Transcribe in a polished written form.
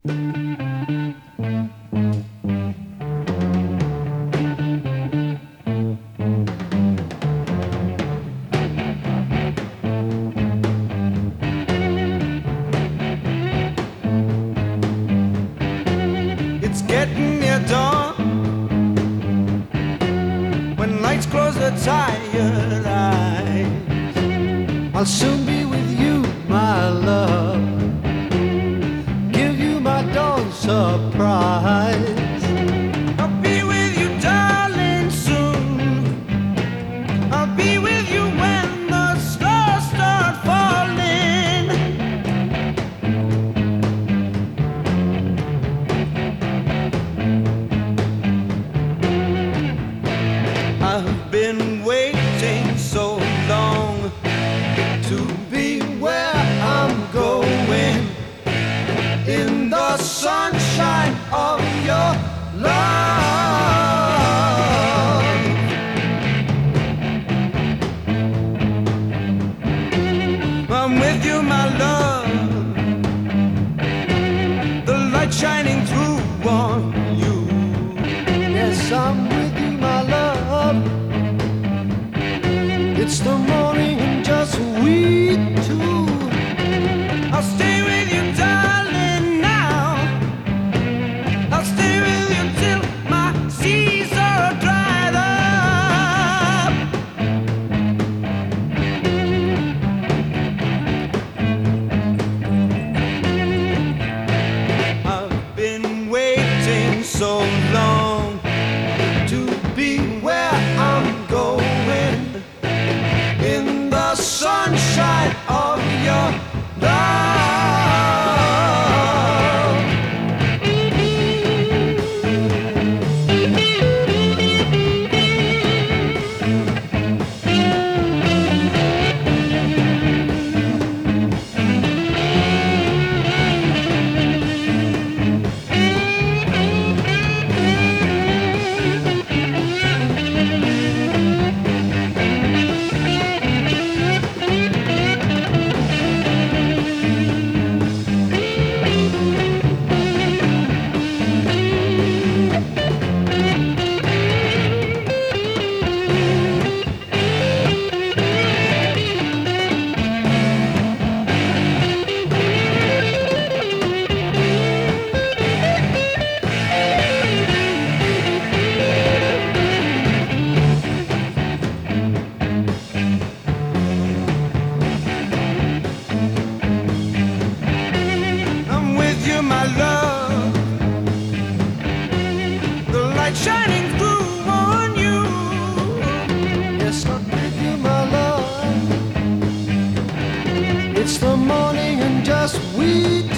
It's getting near dawn. When lights close the tired eyes, I'll soon be with you, my love. Give you my dawn surprise. I'll be with you, darling, soon. I'll be with you when the stars start falling. I've been waiting so long to be where I'm going, in the sunshine of your love. I'm with you, my love. The light shining through on you. Yes, I'm with you, my love. It's the morning and just we two. I'll stay with you, darling, now. I'll stay with you till my seas are dried up. I've been waiting so long to be where I'm going, in the sunshine of your love. I'm with you, my love. The light shining through on you. Yes, I'm with you, my love. It's the morning and just we